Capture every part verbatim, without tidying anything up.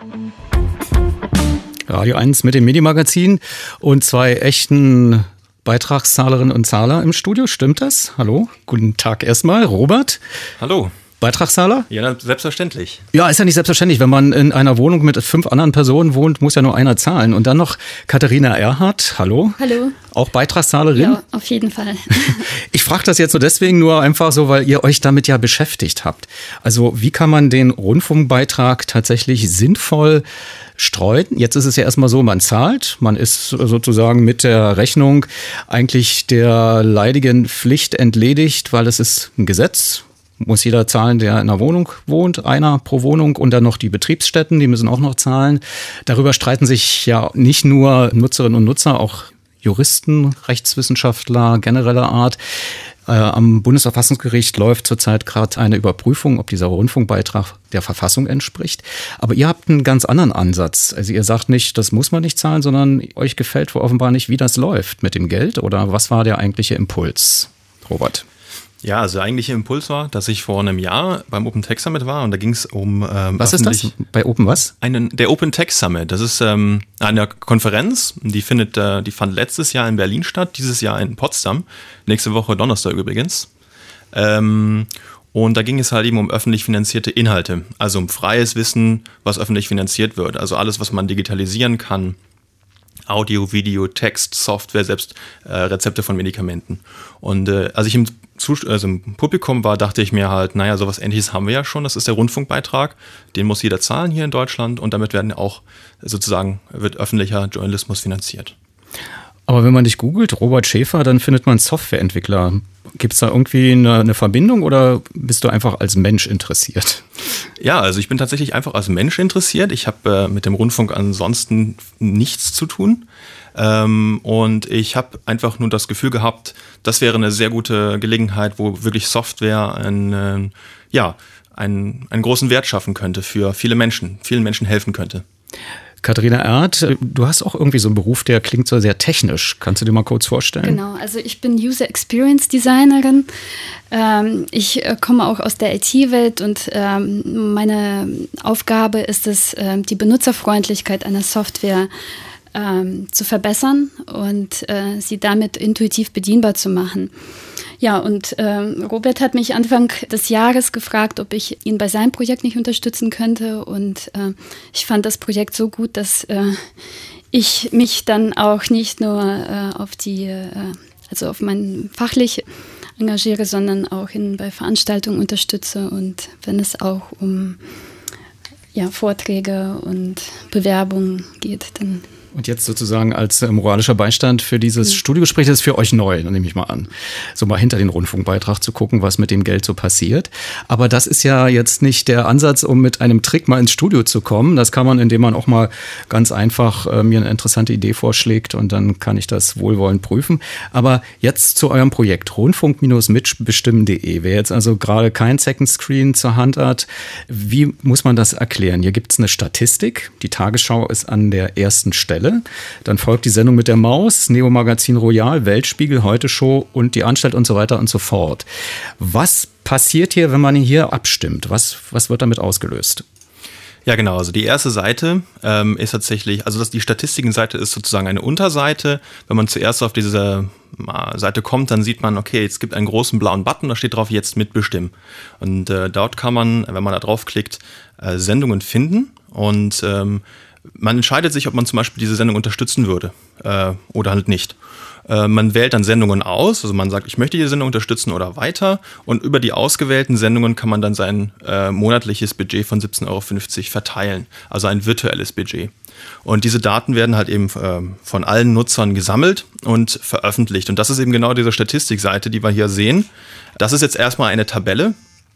Radio eins mit dem Medienmagazin und zwei echten Beitragszahlerinnen und Zahler im Studio. Stimmt das? Hallo, guten Tag erstmal. Robert. Hallo. Beitragszahler? Ja, selbstverständlich. Ja, ist ja nicht selbstverständlich. Wenn man in einer Wohnung mit fünf anderen Personen wohnt, muss ja nur einer zahlen. Und dann noch Katharina Erhardt. Hallo. Hallo. Auch Beitragszahlerin? Ja, auf jeden Fall. Ich frage das jetzt so deswegen nur einfach so, weil ihr euch damit ja beschäftigt habt. Also wie kann man den Rundfunkbeitrag tatsächlich sinnvoll streuen? Jetzt ist es ja erstmal so, man zahlt, man ist sozusagen mit der Rechnung eigentlich der leidigen Pflicht entledigt, weil es ist ein Gesetz. Muss jeder zahlen, der in einer Wohnung wohnt, einer pro Wohnung, und dann noch die Betriebsstätten, die müssen auch noch zahlen. Darüber streiten sich ja nicht nur Nutzerinnen und Nutzer, auch Juristen, Rechtswissenschaftler genereller Art. Äh, am Bundesverfassungsgericht läuft zurzeit gerade eine Überprüfung, ob dieser Rundfunkbeitrag der Verfassung entspricht. Aber ihr habt einen ganz anderen Ansatz. Also ihr sagt nicht, das muss man nicht zahlen, sondern euch gefällt offenbar nicht, wie das läuft mit dem Geld. Oder was war der eigentliche Impuls, Robert? Ja, also der eigentliche Impuls war, dass ich vor einem Jahr beim Open Tech Summit war und da ging es um... Ähm, was ist das? Bei Open was? Einen, der Open Tech Summit, das ist ähm, eine Konferenz, die findet, äh, die fand letztes Jahr in Berlin statt, dieses Jahr in Potsdam, nächste Woche Donnerstag übrigens. Ähm, und da ging es halt eben um öffentlich finanzierte Inhalte, also um freies Wissen, was öffentlich finanziert wird, also alles, was man digitalisieren kann. Audio, Video, Text, Software, selbst äh, Rezepte von Medikamenten. Und äh, als ich im, Zust- also im Publikum war, dachte ich mir halt, naja, sowas Ähnliches haben wir ja schon. Das ist der Rundfunkbeitrag. Den muss jeder zahlen hier in Deutschland und damit werden auch sozusagen, wird öffentlicher Journalismus finanziert. Aber wenn man dich googelt, Robert Schäfer, dann findet man Softwareentwickler. Gibt es da irgendwie eine, eine Verbindung oder bist du einfach als Mensch interessiert? Ja, also ich bin tatsächlich einfach als Mensch interessiert. Ich habe äh, mit dem Rundfunk ansonsten nichts zu tun. Ähm, und ich habe einfach nur das Gefühl gehabt, das wäre eine sehr gute Gelegenheit, wo wirklich Software ein, äh, ja, einen, einen großen Wert schaffen könnte für viele Menschen, vielen Menschen helfen könnte. Katharina Erhardt, du hast auch irgendwie so einen Beruf, der klingt so sehr technisch. Kannst du dir mal kurz vorstellen? Genau, also ich bin User Experience Designerin. Ähm, ich äh, komme auch aus der I T-Welt und ähm, meine Aufgabe ist es, äh, die Benutzerfreundlichkeit einer Software ähm, zu verbessern und äh, sie damit intuitiv bedienbar zu machen. Ja, und ähm, Robert hat mich Anfang des Jahres gefragt, ob ich ihn bei seinem Projekt nicht unterstützen könnte. Und äh, ich fand das Projekt so gut, dass äh, ich mich dann auch nicht nur äh, auf die, äh, also auf mein fachlich engagiere, sondern auch in, bei Veranstaltungen unterstütze. Und wenn es auch um ja, Vorträge und Bewerbungen geht, dann... Und jetzt sozusagen als moralischer Beistand für dieses mhm. Studiogespräch, das ist für euch neu, nehme ich mal an. So mal hinter den Rundfunkbeitrag zu gucken, was mit dem Geld so passiert. Aber das ist ja jetzt nicht der Ansatz, um mit einem Trick mal ins Studio zu kommen. Das kann man, indem man auch mal ganz einfach äh, mir eine interessante Idee vorschlägt und dann kann ich das wohlwollend prüfen. Aber jetzt zu eurem Projekt rundfunk mitbestimmen punkt de. Wer jetzt also gerade kein Second Screen zur Hand hat, wie muss man das erklären? Hier gibt es eine Statistik. Die Tagesschau ist an der ersten Stelle. Dann folgt die Sendung mit der Maus, Neo Magazin Royal, Weltspiegel, Heute Show und die Anstalt und so weiter und so fort. Was passiert hier, wenn man hier abstimmt? Was, was wird damit ausgelöst? Ja, genau. Also die erste Seite ähm, ist tatsächlich, also das, die Statistikenseite ist sozusagen eine Unterseite. Wenn man zuerst auf diese äh, Seite kommt, dann sieht man, okay, es gibt einen großen blauen Button, da steht drauf, jetzt mitbestimmen. Und äh, dort kann man, wenn man da draufklickt, äh, Sendungen finden und ähm, man entscheidet sich, ob man zum Beispiel diese Sendung unterstützen würde äh, oder halt nicht. Äh, man wählt dann Sendungen aus, also man sagt, ich möchte diese Sendung unterstützen oder weiter. Und über die ausgewählten Sendungen kann man dann sein äh, monatliches Budget von siebzehn Euro fünfzig verteilen, also ein virtuelles Budget. Und diese Daten werden halt eben äh, von allen Nutzern gesammelt und veröffentlicht. Und das ist eben genau diese Statistikseite, die wir hier sehen. Das ist jetzt erstmal eine Tabelle.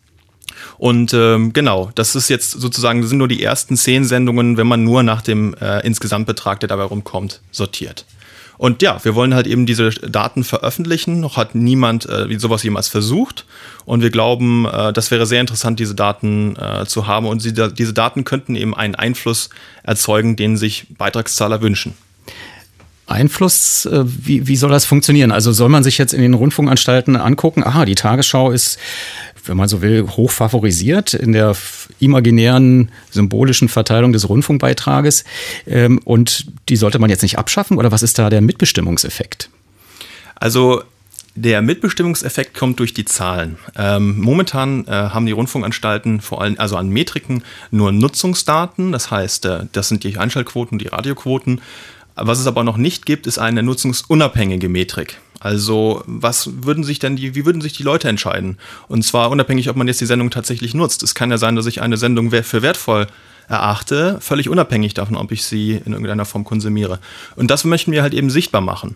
Und ähm, genau, das ist jetzt sozusagen, das sind nur die ersten zehn Sendungen, wenn man nur nach dem äh, Insgesamtbetrag, der dabei rumkommt, sortiert. Und ja, wir wollen halt eben diese Daten veröffentlichen. Noch hat niemand äh, wie sowas jemals versucht. Und wir glauben, äh, das wäre sehr interessant, diese Daten äh, zu haben. Und sie, diese Daten könnten eben einen Einfluss erzeugen, den sich Beitragszahler wünschen. Einfluss, wie, wie soll das funktionieren? Also soll man sich jetzt in den Rundfunkanstalten angucken, aha, die Tagesschau ist wenn man so will, hoch favorisiert in der imaginären, symbolischen Verteilung des Rundfunkbeitrages. Und die sollte man jetzt nicht abschaffen, oder was ist da der Mitbestimmungseffekt? Also der Mitbestimmungseffekt kommt durch die Zahlen. Ähm, momentan äh, haben die Rundfunkanstalten vor allem, also an Metriken, nur Nutzungsdaten. Das heißt, äh, das sind die Einschaltquoten, die Radioquoten. Was es aber noch nicht gibt, ist eine nutzungsunabhängige Metrik. Also was würden sich denn die, wie würden sich die Leute entscheiden? Und zwar unabhängig, ob man jetzt die Sendung tatsächlich nutzt. Es kann ja sein, dass ich eine Sendung für wertvoll erachte, völlig unabhängig davon, ob ich sie in irgendeiner Form konsumiere. Und das möchten wir halt eben sichtbar machen.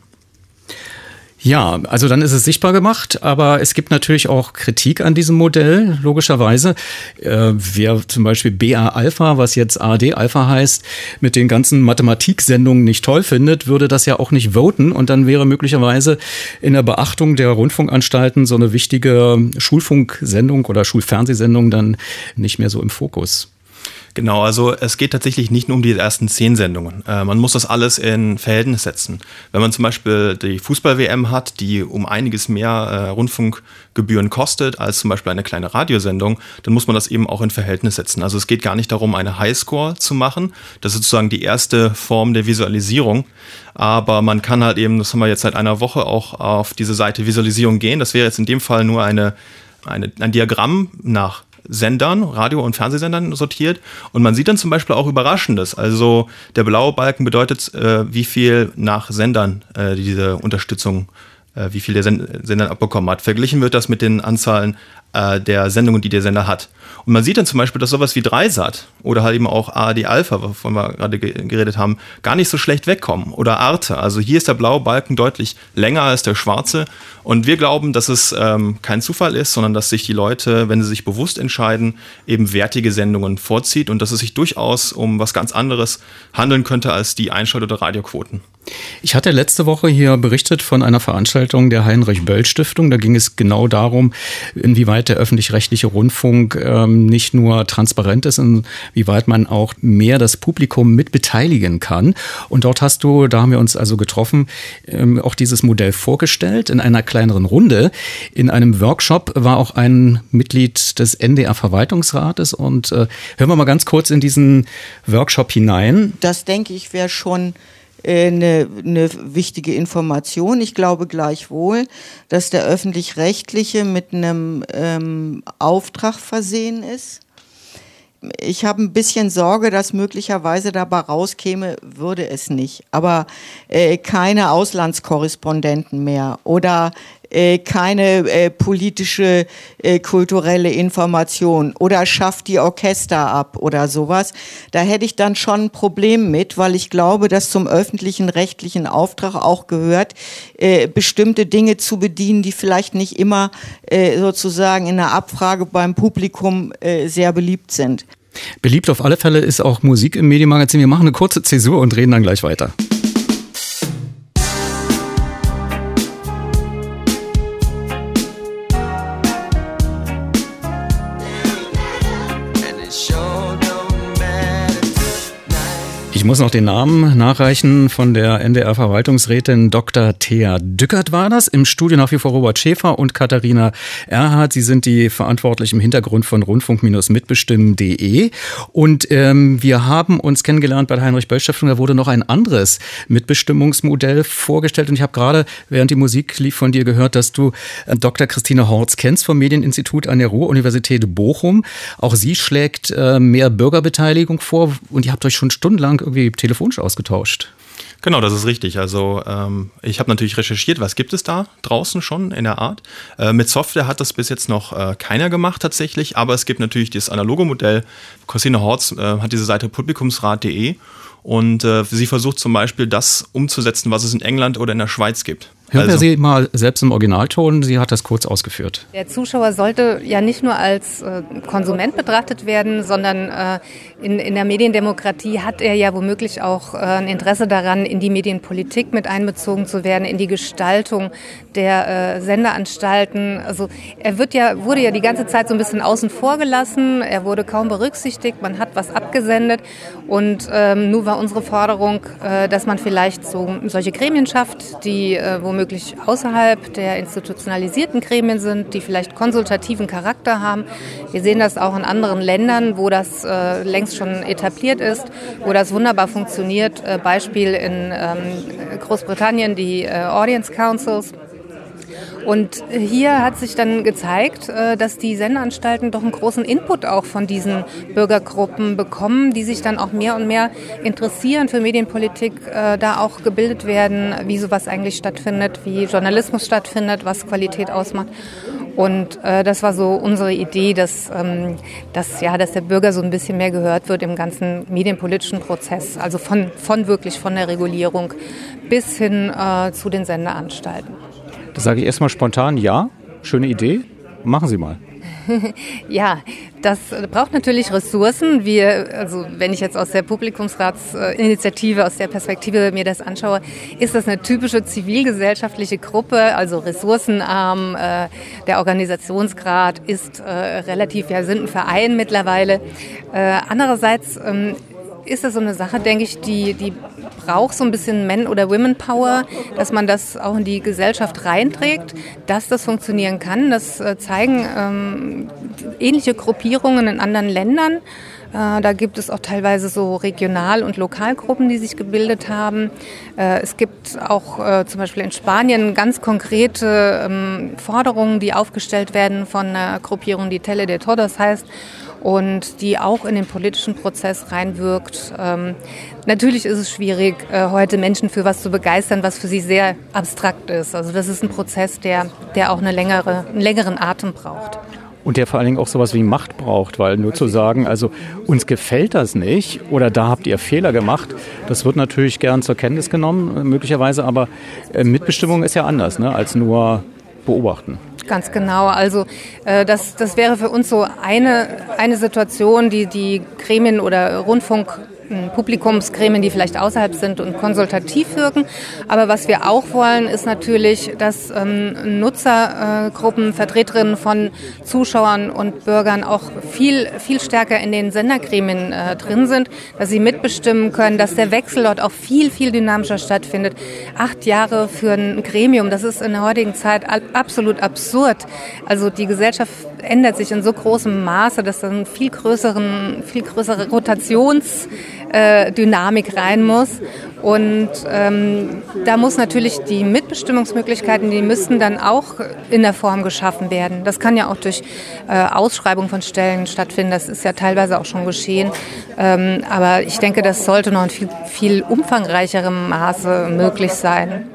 Ja, also dann ist es sichtbar gemacht, aber es gibt natürlich auch Kritik an diesem Modell, logischerweise. Äh, wer zum Beispiel B A Alpha, was jetzt A R D Alpha heißt, mit den ganzen Mathematiksendungen nicht toll findet, würde das ja auch nicht voten, und dann wäre möglicherweise in der Beachtung der Rundfunkanstalten so eine wichtige Schulfunksendung oder Schulfernsehsendung dann nicht mehr so im Fokus. Genau, also es geht tatsächlich nicht nur um die ersten zehn Sendungen. Äh, man muss das alles in Verhältnis setzen. Wenn man zum Beispiel die Fußball-W M hat, die um einiges mehr äh, Rundfunkgebühren kostet als zum Beispiel eine kleine Radiosendung, dann muss man das eben auch in Verhältnis setzen. Also es geht gar nicht darum, eine Highscore zu machen. Das ist sozusagen die erste Form der Visualisierung. Aber man kann halt eben, das haben wir jetzt seit einer Woche, auch auf diese Seite Visualisierung gehen. Das wäre jetzt in dem Fall nur eine, eine, ein Diagramm nach Sendern, Radio- und Fernsehsendern sortiert, und man sieht dann zum Beispiel auch Überraschendes. Also der blaue Balken bedeutet, äh, wie viel nach Sendern äh, diese Unterstützung, äh, wie viel der Send- Sender abbekommen hat. Verglichen wird das mit den Anzahlen äh, der Sendungen, die der Sender hat. Und man sieht dann zum Beispiel, dass sowas wie Dreisat oder halt eben auch A R D Alpha, wovon wir gerade ge- geredet haben, gar nicht so schlecht wegkommen. Oder Arte. Also hier ist der blaue Balken deutlich länger als der schwarze. Und wir glauben, dass es ähm, kein Zufall ist, sondern dass sich die Leute, wenn sie sich bewusst entscheiden, eben wertige Sendungen vorzieht und dass es sich durchaus um was ganz anderes handeln könnte als die Einschalt- oder Radioquoten. Ich hatte letzte Woche hier berichtet von einer Veranstaltung der Heinrich-Böll-Stiftung. Da ging es genau darum, inwieweit der öffentlich-rechtliche Rundfunk ähm, nicht nur transparent ist, inwieweit man auch mehr das Publikum mit beteiligen kann. Und dort hast du, da haben wir uns also getroffen, ähm, auch dieses Modell vorgestellt in einer kleineren Runde. In einem Workshop war auch ein Mitglied des N D R-Verwaltungsrates. Und äh, hören wir mal ganz kurz in diesen Workshop hinein. Das, denke ich, wäre schon Eine, eine wichtige Information. Ich glaube gleichwohl, dass der Öffentlich-Rechtliche mit einem ähm, Auftrag versehen ist. Ich habe ein bisschen Sorge, dass möglicherweise dabei rauskäme, würde es nicht. Aber äh, keine Auslandskorrespondenten mehr oder äh, keine äh, politische, äh, kulturelle Information oder schafft die Orchester ab oder sowas. Da hätte ich dann schon ein Problem mit, weil ich glaube, dass zum öffentlichen rechtlichen Auftrag auch gehört, äh, bestimmte Dinge zu bedienen, die vielleicht nicht immer äh, sozusagen in der Abfrage beim Publikum äh, sehr beliebt sind. Beliebt auf alle Fälle ist auch Musik im Medienmagazin. Wir machen eine kurze Zäsur und reden dann gleich weiter. Ich muss noch den Namen nachreichen von der N D R-Verwaltungsrätin Doktor Thea Dückert war das. Im Studio nach wie vor Robert Schäfer und Katharina Erhardt. Sie sind die Verantwortlichen im Hintergrund von rundfunk mitbestimmen punkt de. Und ähm, wir haben uns kennengelernt bei der Heinrich-Böll-Stiftung. Da wurde noch ein anderes Mitbestimmungsmodell vorgestellt. Und ich habe gerade, während die Musik lief, von dir gehört, dass du äh, Doktor Christine Horz kennst vom Medieninstitut an der Ruhr-Universität Bochum. Auch sie schlägt äh, mehr Bürgerbeteiligung vor. Und ihr habt euch schon stundenlang irgendwie telefonisch ausgetauscht. Genau, das ist richtig. Also ähm, ich habe natürlich recherchiert, was gibt es da draußen schon in der Art. Äh, mit Software hat das bis jetzt noch äh, keiner gemacht tatsächlich, aber es gibt natürlich das analoge Modell. Christine Horz äh, hat diese Seite publikumsrat punkt de und äh, sie versucht zum Beispiel das umzusetzen, was es in England oder in der Schweiz gibt. Hören wir sie mal selbst im Originalton, sie hat das kurz ausgeführt. Der Zuschauer sollte ja nicht nur als äh, Konsument betrachtet werden, sondern äh, in, in der Mediendemokratie hat er ja womöglich auch äh, ein Interesse daran, in die Medienpolitik mit einbezogen zu werden, in die Gestaltung der äh, Senderanstalten. Also er wird ja, wurde ja die ganze Zeit so ein bisschen außen vor gelassen, er wurde kaum berücksichtigt, man hat was abgesendet und ähm, nun war unsere Forderung, äh, dass man vielleicht so solche Gremien schafft, die äh, womöglich womöglich außerhalb der institutionalisierten Gremien sind, die vielleicht konsultativen Charakter haben. Wir sehen das auch in anderen Ländern, wo das äh, längst schon etabliert ist, wo das wunderbar funktioniert. Äh, Beispiel in ähm, Großbritannien, die äh, Audience Councils. Und hier hat sich dann gezeigt, dass die Sendeanstalten doch einen großen Input auch von diesen Bürgergruppen bekommen, die sich dann auch mehr und mehr interessieren für Medienpolitik, da auch gebildet werden, wie sowas eigentlich stattfindet, wie Journalismus stattfindet, was Qualität ausmacht. Und äh, das war so unsere Idee, dass, ähm, dass, ja, dass der Bürger so ein bisschen mehr gehört wird im ganzen medienpolitischen Prozess, also von, von wirklich von der Regulierung bis hin äh, zu den Sendeanstalten. Da sage ich erstmal spontan, ja, schöne Idee, machen Sie mal. Ja, das braucht natürlich Ressourcen. Wir, also wenn ich jetzt aus der Publikumsratsinitiative, aus der Perspektive mir das anschaue, ist das eine typische zivilgesellschaftliche Gruppe, also ressourcenarm. Äh, der Organisationsgrad ist äh, relativ, ja, sind ein Verein mittlerweile. Äh, andererseits ähm, ist das so eine Sache, denke ich, die, die braucht so ein bisschen Men- oder Women-Power, dass man das auch in die Gesellschaft reinträgt, dass das funktionieren kann. Das äh, zeigen ähm, ähnliche Gruppierungen in anderen Ländern. Äh, da gibt es auch teilweise so Regional- und Lokalgruppen, die sich gebildet haben. Äh, es gibt auch äh, zum Beispiel in Spanien ganz konkrete ähm, Forderungen, die aufgestellt werden von einer Gruppierung, die Tele de Todos heißt, und die auch in den politischen Prozess reinwirkt. Ähm, natürlich ist es schwierig, äh, heute Menschen für was zu begeistern, was für sie sehr abstrakt ist. Also das ist ein Prozess, der, der auch eine längere, einen längeren Atem braucht. Und der vor allen Dingen auch sowas wie Macht braucht, weil nur zu sagen, also uns gefällt das nicht oder da habt ihr Fehler gemacht, das wird natürlich gern zur Kenntnis genommen, möglicherweise, aber äh, Mitbestimmung ist ja anders, ne, als nur beobachten. Ganz genau. Also äh, das, das wäre für uns so eine, eine Situation, die die Gremien oder Rundfunk Publikumsgremien, die vielleicht außerhalb sind und konsultativ wirken. Aber was wir auch wollen, ist natürlich, dass ähm, Nutzergruppen, äh, Vertreterinnen von Zuschauern und Bürgern auch viel, viel stärker in den Sendergremien äh, drin sind, dass sie mitbestimmen können, dass der Wechsel dort auch viel, viel dynamischer stattfindet. Acht Jahre für ein Gremium, das ist in der heutigen Zeit absolut absurd. Also die Gesellschaft ändert sich in so großem Maße, dass dann viel größeren, viel größere Rotations Dynamik rein muss. Und ähm, da muss natürlich die Mitbestimmungsmöglichkeiten, die müssten dann auch in der Form geschaffen werden. Das kann ja auch durch äh, Ausschreibung von Stellen stattfinden. Das ist ja teilweise auch schon geschehen. Ähm, aber ich denke, das sollte noch in viel, viel umfangreicherem Maße möglich sein.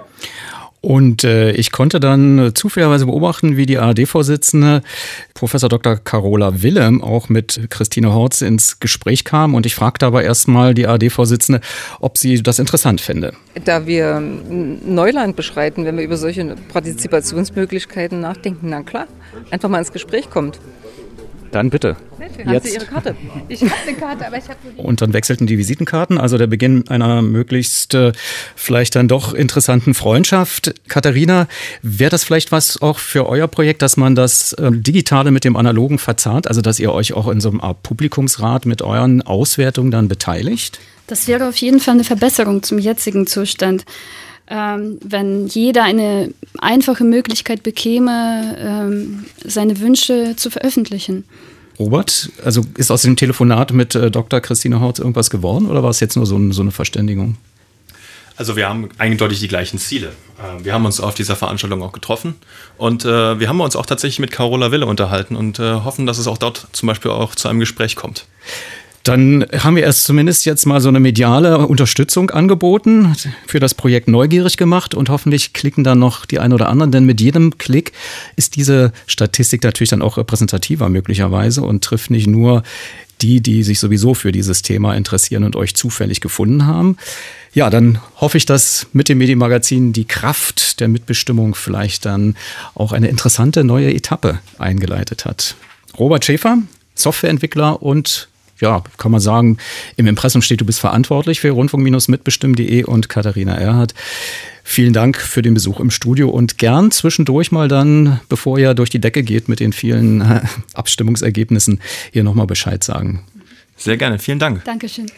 Und äh, ich konnte dann zufälligerweise beobachten, wie die A R D-Vorsitzende Professor Doktor Carola Wille auch mit Christine Horz ins Gespräch kam. Und ich fragte aber erstmal die A R D-Vorsitzende, ob sie das interessant fände. Da wir Neuland beschreiten, wenn wir über solche Partizipationsmöglichkeiten nachdenken, na klar, einfach mal ins Gespräch kommt. Dann bitte. Haben jetzt. Sie Ihre Karte? Ich habe eine Karte, aber ich habe... Und dann wechselten die Visitenkarten, also der Beginn einer möglichst äh, vielleicht dann doch interessanten Freundschaft. Katharina, wäre das vielleicht was auch für euer Projekt, dass man das äh, Digitale mit dem Analogen verzahnt, also dass ihr euch auch in so einem Art Publikumsrat mit euren Auswertungen dann beteiligt? Das wäre auf jeden Fall eine Verbesserung zum jetzigen Zustand. Ähm, wenn jeder eine einfache Möglichkeit bekäme, ähm, seine Wünsche zu veröffentlichen. Robert, also ist aus dem Telefonat mit äh, Doktor Christine Horz irgendwas geworden oder war es jetzt nur so, ein, so eine Verständigung? Also wir haben eindeutig die gleichen Ziele. Wir haben uns auf dieser Veranstaltung auch getroffen und äh, wir haben uns auch tatsächlich mit Carola Wille unterhalten und äh, hoffen, dass es auch dort zum Beispiel auch zu einem Gespräch kommt. Dann haben wir erst zumindest jetzt mal so eine mediale Unterstützung angeboten, für das Projekt neugierig gemacht und hoffentlich klicken dann noch die einen oder anderen, denn mit jedem Klick ist diese Statistik natürlich dann auch repräsentativer möglicherweise und trifft nicht nur die, die sich sowieso für dieses Thema interessieren und euch zufällig gefunden haben. Ja, dann hoffe ich, dass mit dem Medienmagazin die Kraft der Mitbestimmung vielleicht dann auch eine interessante neue Etappe eingeleitet hat. Robert Schäfer, Softwareentwickler und ja, kann man sagen, im Impressum steht, du bist verantwortlich für rundfunk mitbestimmen punkt de und Katharina Erhardt. Vielen Dank für den Besuch im Studio und gern zwischendurch mal dann, bevor ihr durch die Decke geht mit den vielen Abstimmungsergebnissen, hier nochmal Bescheid sagen. Sehr gerne, vielen Dank. Dankeschön.